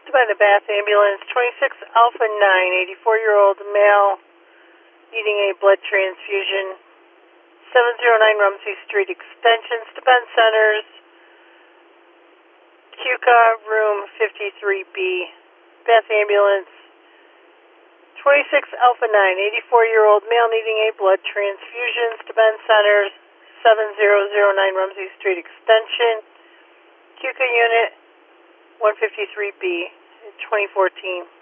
by the Bath ambulance, 26 Alpha 9, 84-year-old male needing a blood transfusion. 709 Rumsey Street Extension, Steuben Centers, Cuca, room 53B. Bath ambulance, 26 Alpha 9, 84-year-old male needing a blood transfusion. Steuben Centers, 7009 Rumsey Street Extension, Cuca unit 153B, 2014.